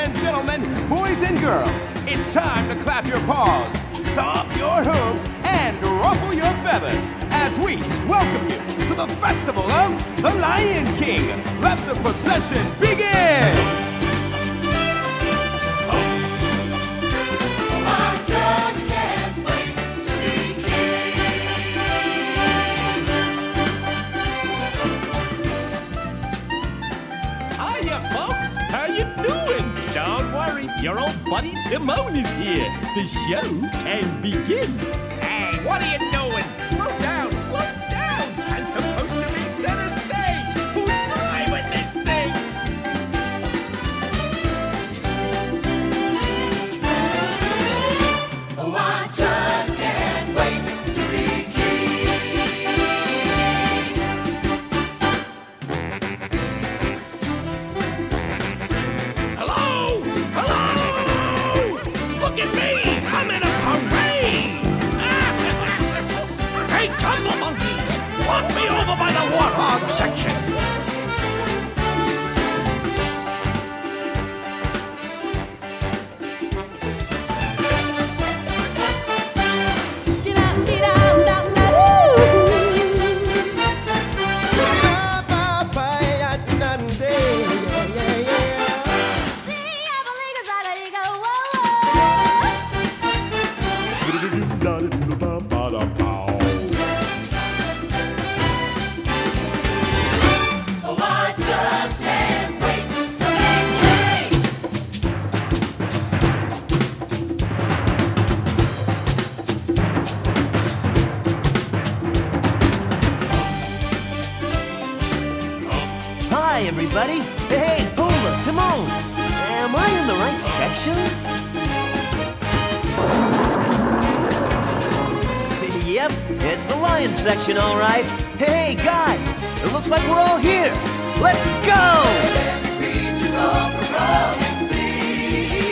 and gentlemen, boys and girls, it's time to clap your paws, stomp your hooves, and ruffle your feathers as we welcome you to the festival of the Lion King. Let the procession begin! Don't worry, your old buddy Timon is here. The show can begin. Hey, what are you doing? Slow down, slow down. I'm supposed to be center stage. Who's driving this thing? Oh, I just can't wait to be king. Hello? Hello? Look at me! I'm in a parade! Hey, tumble monkeys! Walk me over by the warthog section! Oh, I just can't wait to be king. Hi, everybody. Hey, Pumbaa, Timon. Am I in the right section? Yep, it's the lion section, all right. Hey, guys, it looks like we're all here. Let's go! Every creature of the world can see.